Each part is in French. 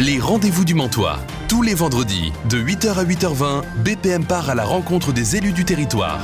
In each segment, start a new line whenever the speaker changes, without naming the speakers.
Les rendez-vous du Mantois. Tous les vendredis, de 8h à 8h20, BPM part à la rencontre des élus du territoire.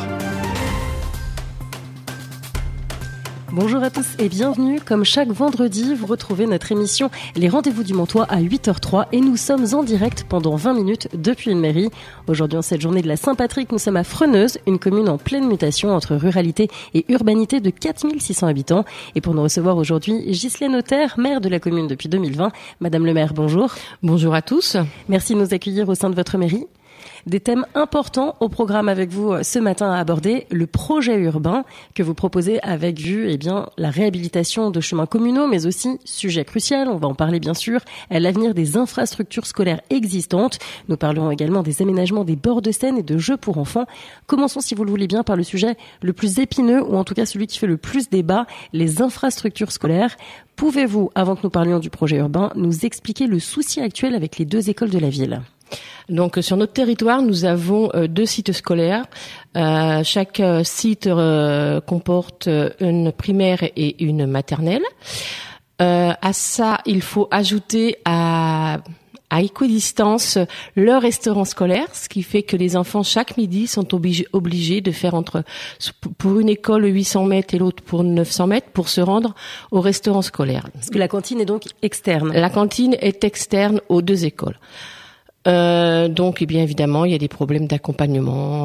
Bonjour à tous et bienvenue. Comme chaque vendredi, vous retrouvez notre émission Les Rendez-vous du Mantois à 8h03 et nous sommes en direct pendant 20 minutes depuis une mairie. Aujourd'hui, en cette journée de la Saint-Patrick, nous sommes à Freneuse, une commune en pleine mutation entre ruralité et urbanité de 4600 habitants. Et pour nous recevoir aujourd'hui, Ghislaine Auter, maire de la commune depuis 2020. Madame le maire, bonjour.
Bonjour à tous.
Merci de nous accueillir au sein de votre mairie. Des thèmes importants au programme avec vous ce matin à aborder, le projet urbain que vous proposez avec vue, la réhabilitation de chemins communaux, mais aussi, sujet crucial, on va en parler bien sûr, l'avenir des infrastructures scolaires existantes. Nous parlerons également des aménagements des bords de Seine et de jeux pour enfants. Commençons, si vous le voulez bien, par le sujet le plus épineux, ou en tout cas celui qui fait le plus débat, les infrastructures scolaires. Pouvez-vous, avant que nous parlions du projet urbain, nous expliquer le souci actuel avec les deux écoles de la ville ?
Donc sur notre territoire, nous avons 2 sites scolaires. Chaque site comporte une primaire et une maternelle. À ça, il faut ajouter à équidistance leur restaurant scolaire, ce qui fait que les enfants chaque midi sont obligés de faire pour une école 800 mètres et l'autre pour 900 mètres pour se rendre au restaurant scolaire.
Parce que la cantine est donc externe.
La cantine est externe aux 2 écoles. Donc, bien évidemment, il y a des problèmes d'accompagnement.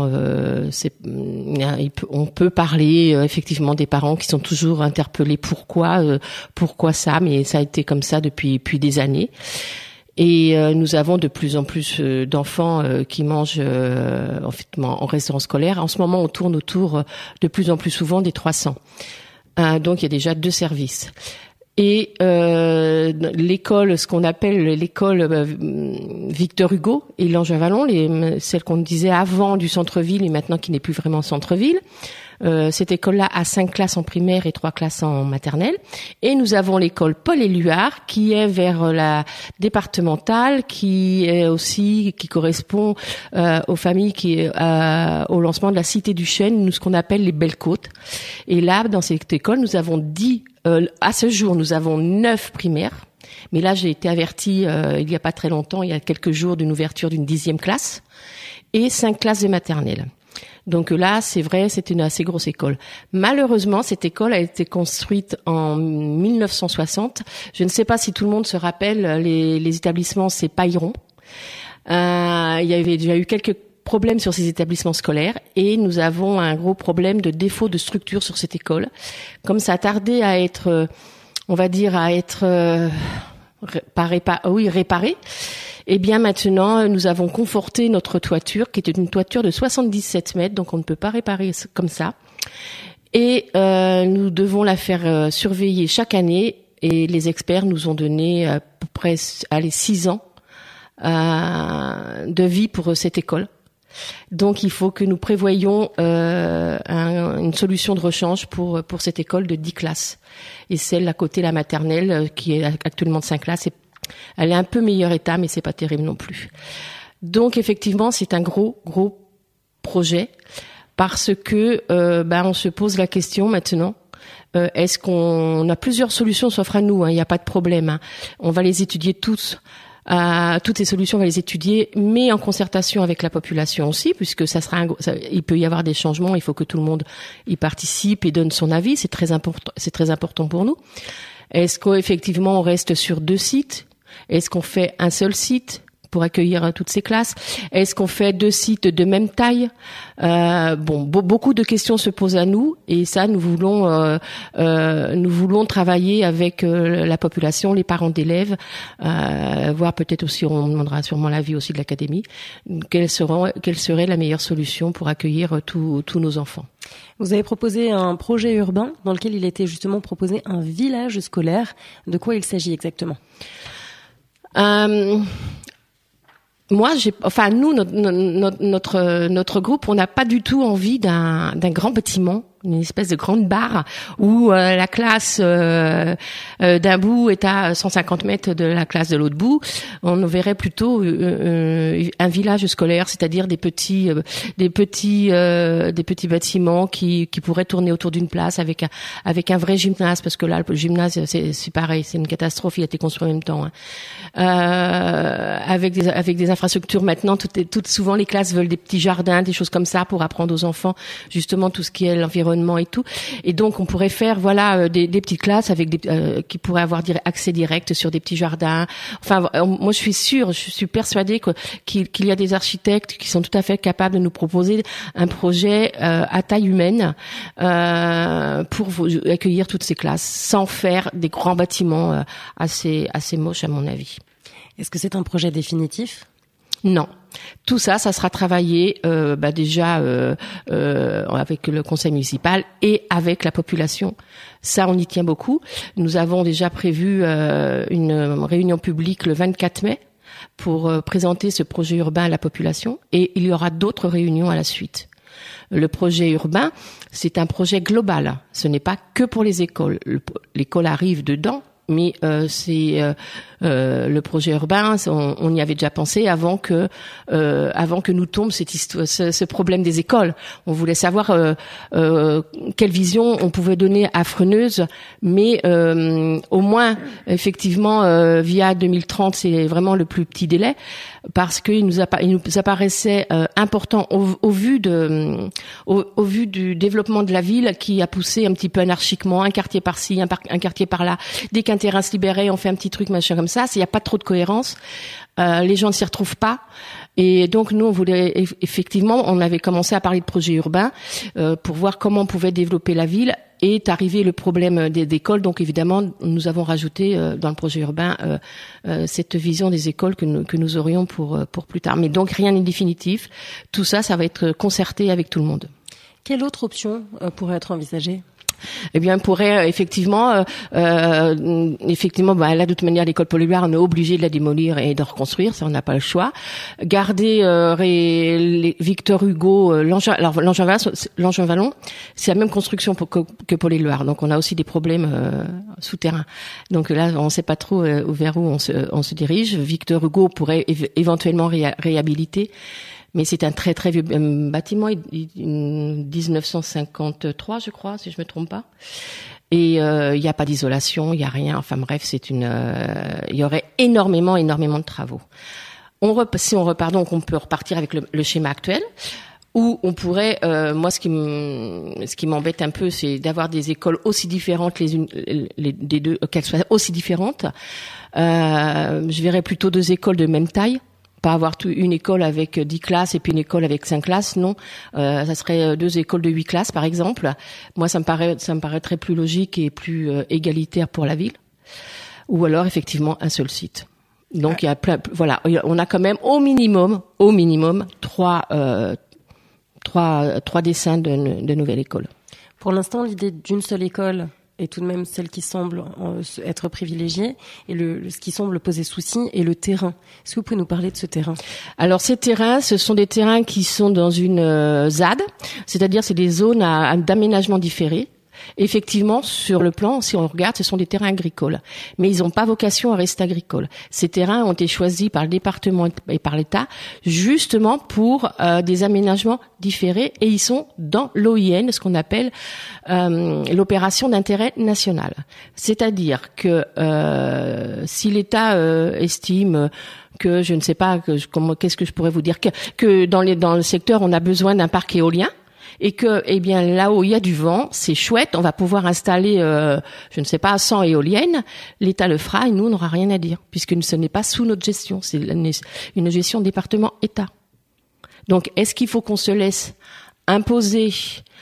On peut parler effectivement des parents qui sont toujours interpellés. Pourquoi ça? Mais ça a été comme ça depuis des années. Et nous avons de plus en plus d'enfants qui mangent en restaurant scolaire. En ce moment, on tourne autour de plus en plus souvent des 300. Donc, il y a déjà 2 services. Et l'école, ce qu'on appelle l'école Victor Hugo et l'Ange-Avalon, celle qu'on disait avant du centre-ville et maintenant qui n'est plus vraiment centre-ville. Cette école-là a 5 classes en primaire et 3 classes en maternelle. Et nous avons l'école Paul Éluard qui est vers la départementale, qui correspond aux familles au lancement de la Cité du Chêne, ce qu'on appelle les Belles Côtes. Et là, dans cette école, nous avons à ce jour, nous avons 9 primaires. Mais là, j'ai été avertie il y a pas très longtemps, il y a quelques jours, d'une ouverture d'une 10e classe et 5 classes de maternelle. Donc là, c'est vrai, c'est une assez grosse école. Malheureusement, cette école a été construite en 1960. Je ne sais pas si tout le monde se rappelle, les établissements, c'est Pailleron. Il y avait déjà eu quelques problèmes sur ces établissements scolaires et nous avons un gros problème de défaut de structure sur cette école. Comme ça a tardé à être, réparé. Et bien maintenant, nous avons conforté notre toiture, qui était une toiture de 77 mètres, donc on ne peut pas réparer comme ça. Et nous devons la faire surveiller chaque année, et les experts nous ont donné à peu près 6 ans de vie pour cette école. Donc il faut que nous prévoyions une solution de rechange pour cette école de 10 classes. Et celle à côté, la maternelle, qui est actuellement de 5 classes, elle est un peu meilleur état, mais c'est pas terrible non plus. Donc effectivement, c'est un gros projet parce que on se pose la question maintenant. Est-ce qu'on a plusieurs solutions s'offrent à nous, il n'y a pas de problème. On va les étudier tous. Toutes ces solutions, on va les étudier, mais en concertation avec la population aussi, puisque il peut y avoir des changements. Il faut que tout le monde y participe et donne son avis. C'est très important pour nous. Est-ce qu'effectivement on reste sur 2 sites? Est-ce qu'on fait un seul site pour accueillir toutes ces classes? Est-ce qu'on fait 2 sites de même taille? Beaucoup de questions se posent à nous et ça, nous voulons travailler avec la population, les parents d'élèves, voire peut-être aussi, on demandera sûrement l'avis aussi de l'académie. Quelle serait la meilleure solution pour accueillir tous nos enfants?
Vous avez proposé un projet urbain dans lequel il était justement proposé un village scolaire. De quoi il s'agit exactement? Nous, notre groupe, on n'a pas du tout envie d'un grand bâtiment
une espèce de grande barre où la classe d'un bout est à 150 mètres de la classe de l'autre bout. On verrait plutôt un village scolaire, c'est-à-dire des petits bâtiments qui pourraient tourner autour d'une place avec un vrai gymnase, parce que là le gymnase c'est pareil, c'est une catastrophe, il a été construit en même temps. Avec des infrastructures maintenant, toutes souvent les classes veulent des petits jardins, des choses comme ça pour apprendre aux enfants justement tout ce qui est l'environnement et tout. Et donc on pourrait faire des petites classes avec qui pourraient avoir accès direct sur des petits jardins. Enfin, moi je suis persuadée qu'il y a des architectes qui sont tout à fait capables de nous proposer un projet à taille humaine pour accueillir toutes ces classes sans faire des grands bâtiments assez moches à mon avis.
Est-ce que c'est un projet définitif ?
Non. Tout ça sera travaillé déjà avec le conseil municipal et avec la population. Ça, on y tient beaucoup. Nous avons déjà prévu une réunion publique le 24 mai pour présenter ce projet urbain à la population, et il y aura d'autres réunions à la suite. Le projet urbain, c'est un projet global. Ce n'est pas que pour les écoles. L'école arrive dedans, mais c'est le projet urbain, on y avait déjà pensé avant que nous tombe ce problème des écoles. On voulait savoir quelle vision on pouvait donner à Freneuse, mais au moins effectivement via 2030, c'est vraiment le plus petit délai, parce qu'il nous apparaissait important au vu du développement de la ville, qui a poussé un petit peu anarchiquement, un quartier par-ci, un quartier par-là. Dès qu'un terrain se libérait, on fait un petit truc machin comme ça. Il n'y a pas trop de cohérence. Les gens ne s'y retrouvent pas. Et donc nous, on voulait effectivement, on avait commencé à parler de projet urbain pour voir comment on pouvait développer la ville. Et est arrivé le problème des écoles. Donc évidemment, nous avons rajouté dans le projet urbain cette vision des écoles que nous aurions pour plus tard. Mais donc rien n'est définitif. Tout ça, ça va être concerté avec tout le monde.
Quelle autre option pourrait être envisagée ?
Eh bien, on pourrait effectivement, là de toute manière, l'école Paul Éluard, on est obligé de la démolir et de reconstruire, ça on n'a pas le choix. Garder Victor Hugo, l'Angevin Vallon, c'est la même construction que Paul Éluard, donc on a aussi des problèmes souterrains. Donc là, on ne sait pas trop vers où on se dirige. Victor Hugo pourrait éventuellement réhabiliter. Mais c'est un très très vieux bâtiment, 1953 je crois, si je me trompe pas. Et il y a pas d'isolation, il y a rien. Enfin bref, il y aurait énormément de travaux. Si on repart, donc on peut repartir avec le schéma actuel, où on pourrait, moi ce qui m'embête un peu, c'est d'avoir des écoles aussi différentes les deux, qu'elles soient aussi différentes. Je verrais plutôt 2 écoles de même taille. Pas avoir une école avec 10 classes et puis une école avec 5 classes, non. Ça serait 2 écoles de 8 classes, par exemple. Moi, ça me paraîtrait plus logique et plus égalitaire pour la ville. Ou alors, effectivement, un seul site. Donc, il y a on a quand même au minimum, 3 dessins de nouvelle école.
Pour l'instant, l'idée d'une seule école est tout de même celle qui semble être privilégiée, et ce qui semble poser souci est le terrain. Est-ce que vous pouvez nous parler de ce terrain ?
Alors ces terrains, ce sont des terrains qui sont dans une ZAD, c'est-à-dire c'est des zones d'aménagement différé. Effectivement, sur le plan, si on regarde, ce sont des terrains agricoles. Mais ils n'ont pas vocation à rester agricoles. Ces terrains ont été choisis par le département et par l'État justement pour des aménagements différés, et ils sont dans l'OIN, ce qu'on appelle l'opération d'intérêt national. C'est-à-dire que si l'État estime que, je ne sais pas, qu'est-ce que je pourrais vous dire, que dans le secteur, on a besoin d'un parc éolien, et que, eh bien, là où il y a du vent, c'est chouette, on va pouvoir installer, je ne sais pas, 100 éoliennes, l'État le fera et nous, on n'aura rien à dire, puisque ce n'est pas sous notre gestion, c'est une gestion département-État. Donc, est-ce qu'il faut qu'on se laisse imposer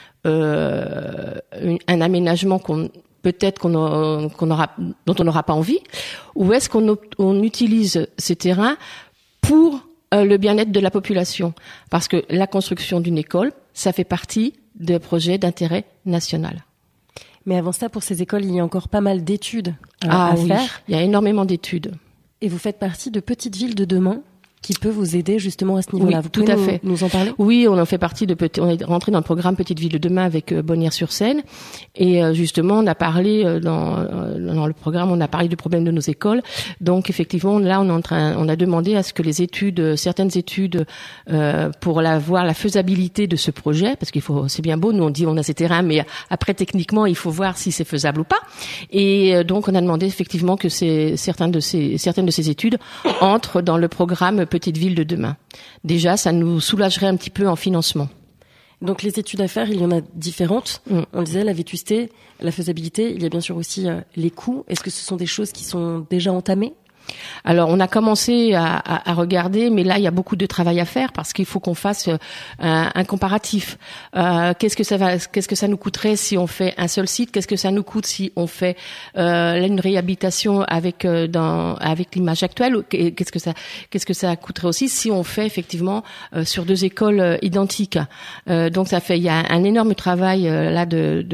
un aménagement dont on n'aura pas envie, ou est-ce qu'on utilise ces terrains pour le bien-être de la population? Parce que la construction d'une école, ça fait partie des projets d'intérêt national.
Mais avant ça, pour ces écoles, il y a encore pas mal d'études à faire.
Il y a énormément d'études.
Et vous faites partie de Petites Villes de demain. qui peut vous aider justement à ce niveau-là.
Oui,
Vous
tout
pouvez
à fait.
nous en parler?
Oui, on en fait partie on est rentré dans le programme Petite Ville de demain avec Bonnières-sur-Seine, et justement on a parlé dans le programme, on a parlé du problème de nos écoles. Donc effectivement là on a demandé à ce que certaines études pour voir la faisabilité de ce projet, parce c'est bien beau, nous on dit on a ces terrains, mais après techniquement il faut voir si c'est faisable ou pas. Et donc on a demandé effectivement que certaines de ces études entrent dans le programme Petite Ville de demain. Déjà, ça nous soulagerait un petit peu en financement.
Donc les études à faire, il y en a différentes. On disait la vétusté, la faisabilité. Il y a bien sûr aussi les coûts. Est-ce que ce sont des choses qui sont déjà entamées?
Alors, on a commencé à regarder, mais là, il y a beaucoup de travail à faire parce qu'il faut qu'on fasse un comparatif. Qu'est-ce que ça nous coûterait si on fait un seul site? Qu'est-ce que ça nous coûte si on fait une réhabilitation avec l'image actuelle? Qu'est-ce que ça coûterait aussi si on fait effectivement sur 2 écoles identiques? Donc, il y a un énorme travail là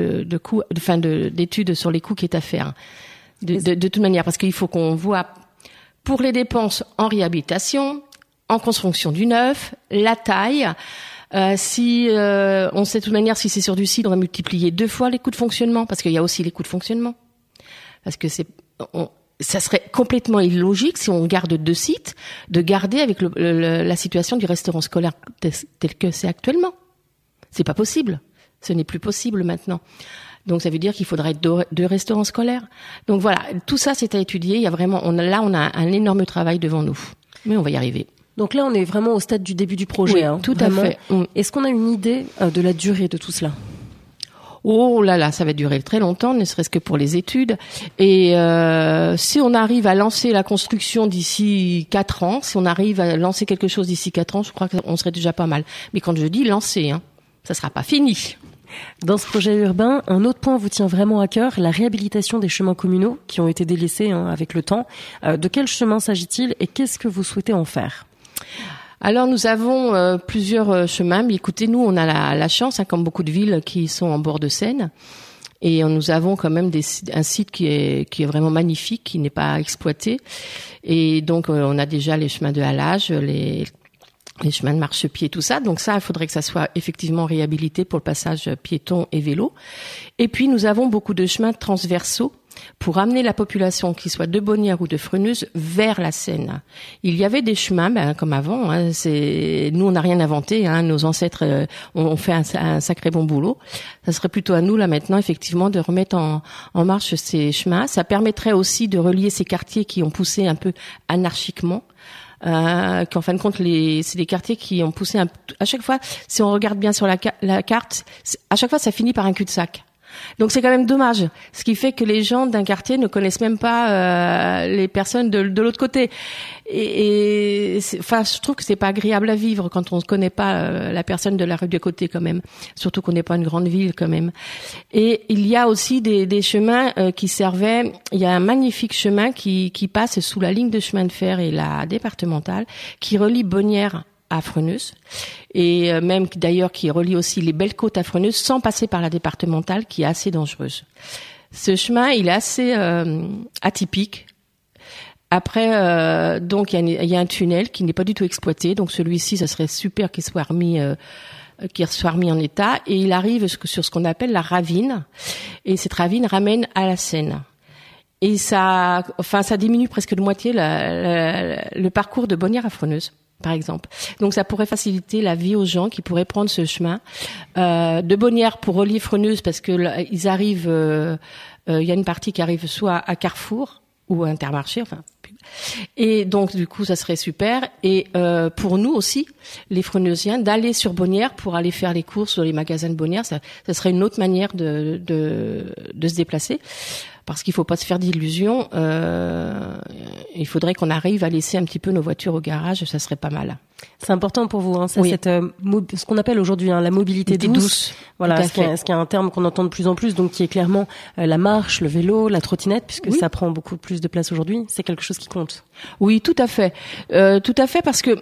d'études sur les coûts qui est à faire. De toute manière, parce qu'il faut qu'on voit pour les dépenses en réhabilitation, en construction du neuf, la taille. On sait de toute manière, si c'est sur du cidre, on va multiplier 2 fois les coûts de fonctionnement, parce qu'il y a aussi les coûts de fonctionnement. Parce que ça serait complètement illogique si on garde 2 sites, de garder avec la situation du restaurant scolaire tel que c'est actuellement. C'est pas possible. Ce n'est plus possible maintenant. Donc ça veut dire qu'il faudrait 2 restaurants scolaires. Donc voilà, tout ça c'est à étudier. Il y a vraiment, on a un énorme travail devant nous, mais on va y arriver.
Donc là, on est vraiment au stade du début du projet.
Oui, tout à fait.
Est-ce qu'on a une idée de la durée de tout cela?
Oh là là, ça va durer très longtemps, ne serait-ce que pour les études. Et si on arrive à lancer la construction d'ici 4 ans, si on arrive à lancer quelque chose d'ici 4 ans, je crois qu'on serait déjà pas mal. Mais quand je dis lancer, ça sera pas fini.
Dans ce projet urbain, un autre point vous tient vraiment à cœur, la réhabilitation des chemins communaux qui ont été délaissés avec le temps. De quel chemin s'agit-il et qu'est-ce que vous souhaitez en faire?
Alors nous avons plusieurs chemins, mais écoutez, nous on a la chance, comme beaucoup de villes qui sont en bord de Seine, et nous avons quand même un site qui est vraiment magnifique, qui n'est pas exploité, et donc on a déjà les chemins de halage, les chemins de marchepied, tout ça. Donc ça, il faudrait que ça soit effectivement réhabilité pour le passage piéton et vélo. Et puis, nous avons beaucoup de chemins transversaux pour amener la population, qui soit de Bonnières ou de Freneuse, vers la Seine. Il y avait des chemins, comme avant. Nous, on n'a rien inventé. Nos ancêtres ont fait un sacré bon boulot. Ça serait plutôt à nous, là, maintenant, effectivement, de remettre en marche ces chemins. Ça permettrait aussi de relier ces quartiers qui ont poussé un peu anarchiquement. Qu'en fin de compte, c'est des quartiers qui ont poussé à chaque fois, si on regarde bien sur la carte, à chaque fois, ça finit par un cul-de-sac. Donc c'est quand même dommage, ce qui fait que les gens d'un quartier ne connaissent même pas les personnes de l'autre côté. Et je trouve que c'est pas agréable à vivre quand on ne connaît pas la personne de la rue de côté quand même. Surtout qu'on n'est pas une grande ville quand même. Et il y a aussi des chemins qui servaient. Il y a un magnifique chemin qui passe sous la ligne de chemin de fer et la départementale, qui relie Bonnières à Freneuse, et même d'ailleurs qui relie aussi les Belles Côtes à Freneuse sans passer par la départementale qui est assez dangereuse. Ce chemin, il est assez atypique. Après, donc il y a un tunnel qui n'est pas du tout exploité, donc celui-ci, ça serait super qu'il soit remis en état, et il arrive sur ce qu'on appelle la ravine, et cette ravine ramène à la Seine. Et ça diminue presque de moitié le parcours de Bonnières à Freneuse, par exemple. Donc ça pourrait faciliter la vie aux gens qui pourraient prendre ce chemin de Bonnières pour relier Freneuse, parce que là, ils arrivent, il y a une partie qui arrive soit à Carrefour ou à Intermarché, et donc du coup ça serait super. Et pour nous aussi, les Freneusiens, d'aller sur Bonnières pour aller faire les courses dans les magasins de Bonnières, ça serait une autre manière de se déplacer. Parce qu'il faut pas se faire d'illusions. Il faudrait qu'on arrive à laisser un petit peu nos voitures au garage, ça serait pas mal.
C'est important pour vous, ça, oui. Ce qu'on appelle aujourd'hui la mobilité douce. Voilà, ce qui est un terme qu'on entend de plus en plus, donc qui est clairement la marche, le vélo, la trottinette, puisque ça prend beaucoup plus de place aujourd'hui. C'est quelque chose qui compte.
Oui, tout à fait, parce que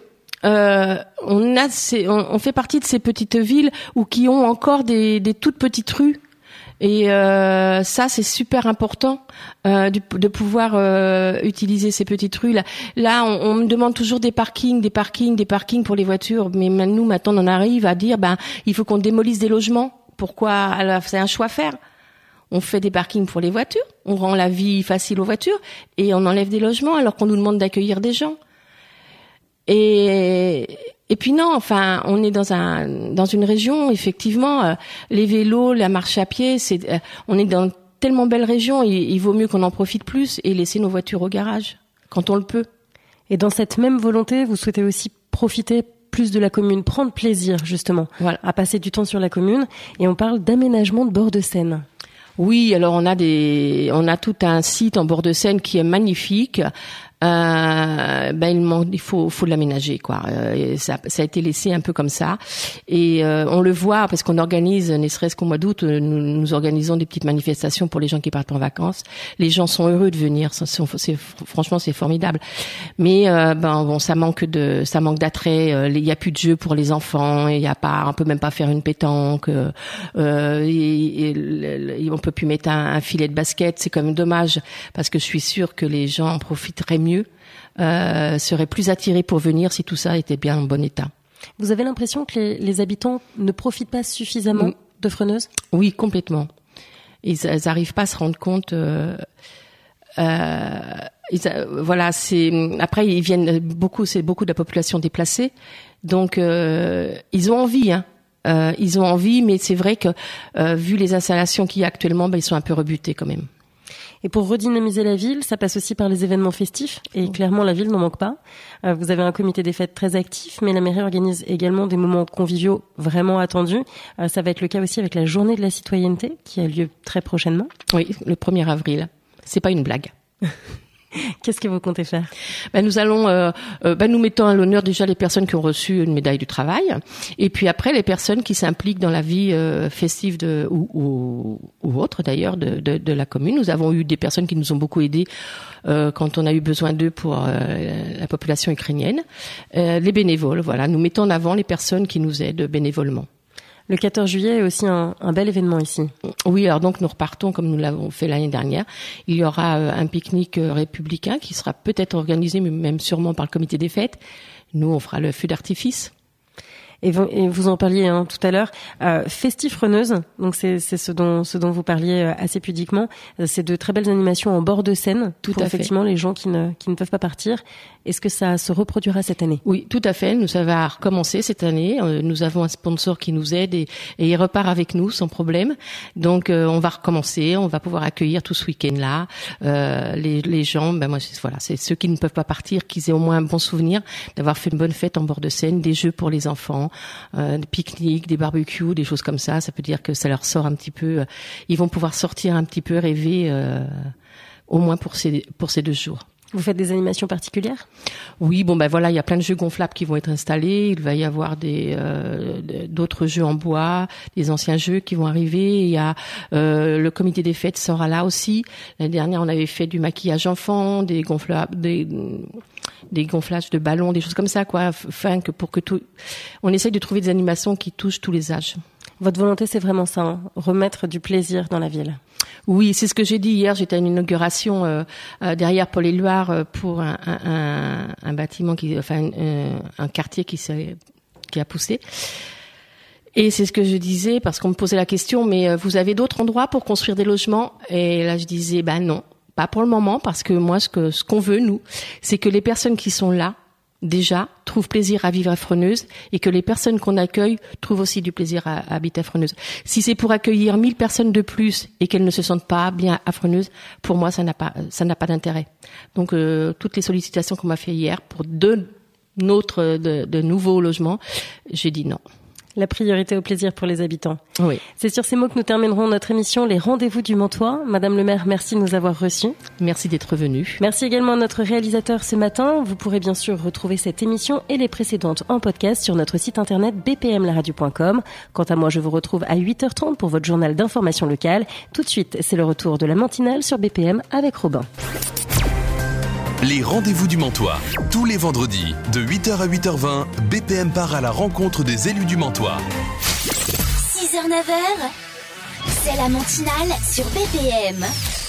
on fait partie de ces petites villes qui ont encore des toutes petites rues. Et ça, c'est super important de pouvoir utiliser ces petites rues. Là, on me demande toujours des parkings pour les voitures. Mais nous, maintenant, on en arrive à dire, il faut qu'on démolisse des logements. Pourquoi? Alors, c'est un choix à faire. On fait des parkings pour les voitures, on rend la vie facile aux voitures et on enlève des logements alors qu'on nous demande d'accueillir des gens. Et puis non, enfin, on est dans une région, effectivement, les vélos, la marche à pied, on est dans une tellement belle région, il vaut mieux qu'on en profite plus et laisser nos voitures au garage quand on le peut.
Et dans cette même volonté, vous souhaitez aussi profiter plus de la commune, prendre plaisir justement à passer du temps sur la commune, et on parle d'aménagement de bord de Seine.
Oui, alors on a tout un site en bord de Seine qui est magnifique. Il faut l'aménager, quoi. Ça a été laissé un peu comme ça, et on le voit parce qu'on organise, ne serait-ce qu'au mois d'août, nous organisons des petites manifestations pour les gens qui partent en vacances. Les gens sont heureux de venir, franchement c'est formidable. Mais ça manque d'attrait. Il y a plus de jeux pour les enfants, on peut même pas faire une pétanque. On peut plus mettre un filet de basket. C'est quand même dommage parce que je suis sûre que les gens en profiteraient mieux. Seraient plus attirés pour venir si tout ça était bien en bon état.
Vous avez l'impression que les habitants ne profitent pas suffisamment de Freneuse ? Oui,
complètement. Ils n'arrivent pas à se rendre compte. Après ils viennent beaucoup, c'est beaucoup de la population déplacée, donc ils ont envie. Ils ont envie, mais c'est vrai que vu les installations qu'il y a actuellement, ils sont un peu rebutés quand même.
Et pour redynamiser la ville, ça passe aussi par les événements festifs. Et clairement, la ville n'en manque pas. Vous avez un comité des fêtes très actif, mais la mairie organise également des moments conviviaux vraiment attendus. Ça va être le cas aussi avec la journée de la citoyenneté, qui a lieu très prochainement.
Oui, le 1er avril. C'est pas une blague.
Qu'est-ce que vous comptez faire ?
Nous allons, nous mettons à l'honneur déjà les personnes qui ont reçu une médaille du travail, et puis après les personnes qui s'impliquent dans la vie festive ou autre d'ailleurs de la commune. Nous avons eu des personnes qui nous ont beaucoup aidés quand on a eu besoin d'eux pour la population ukrainienne. Les bénévoles, voilà, nous mettons en avant les personnes qui nous aident bénévolement.
Le 14 juillet est aussi un bel événement ici.
Oui, alors donc nous repartons comme nous l'avons fait l'année dernière. Il y aura un pique-nique républicain qui sera peut-être organisé, mais même sûrement par le comité des fêtes. Nous, on fera le feu d'artifice.
Et vous en parliez tout à l'heure, Festif Freneuse, donc c'est ce dont vous parliez assez pudiquement. C'est de très belles animations en bord de Seine pour effectivement les gens qui ne peuvent pas partir. Est-ce que ça se reproduira cette année ?
Oui, tout à fait. Ça va recommencer cette année. Nous avons un sponsor qui nous aide et il repart avec nous sans problème. Donc on va recommencer. On va pouvoir accueillir tout ce week-end-là les gens. C'est ceux qui ne peuvent pas partir, qu'ils aient au moins un bon souvenir d'avoir fait une bonne fête en bord de Seine, des jeux pour les enfants, des pique-niques, des barbecues, des choses comme ça. Ça peut dire que ça leur sort un petit peu. Ils vont pouvoir sortir un petit peu, rêver au moins pour ces 2 jours.
Vous faites des animations particulières ?
Oui, il y a plein de jeux gonflables qui vont être installés. Il va y avoir d'autres jeux en bois, des anciens jeux qui vont arriver. Il y a le comité des fêtes sera là aussi. L'année dernière, on avait fait du maquillage enfant, des gonflages de ballons, des choses comme ça, quoi. On essaye de trouver des animations qui touchent tous les âges.
Votre volonté, c'est vraiment ça, remettre du plaisir dans la ville.
Oui, c'est ce que j'ai dit hier. J'étais à une inauguration derrière Paul-Éluard pour un bâtiment un quartier qui a poussé. Et c'est ce que je disais parce qu'on me posait la question, mais vous avez d'autres endroits pour construire des logements ? Et là, je disais, non, pas pour le moment, parce que moi, ce qu'on veut, nous, c'est que les personnes qui sont là, déjà, trouvent plaisir à vivre à Freneuse et que les personnes qu'on accueille trouvent aussi du plaisir à habiter à Freneuse. Si c'est pour accueillir 1000 personnes de plus et qu'elles ne se sentent pas bien à Freneuse, pour moi, ça n'a pas d'intérêt. Donc, toutes les sollicitations qu'on m'a fait hier pour de nouveaux logements, j'ai dit non.
La priorité au plaisir pour les habitants.
Oui.
C'est sur ces mots que nous terminerons notre émission Les Rendez-vous du Mantois. Madame le maire, merci de nous avoir reçus.
Merci d'être venue.
Merci également à notre réalisateur ce matin. Vous pourrez bien sûr retrouver cette émission et les précédentes en podcast sur notre site internet bpmlaradio.com. Quant à moi, je vous retrouve à 8h30 pour votre journal d'information locale. Tout de suite, c'est le retour de la matinale sur BPM avec Robin.
Les Rendez-vous du Mantois. Tous les vendredis, de 8h à 8h20, BPM part à la rencontre des élus du Mantois.
6h-9h, C'est la matinale sur BPM.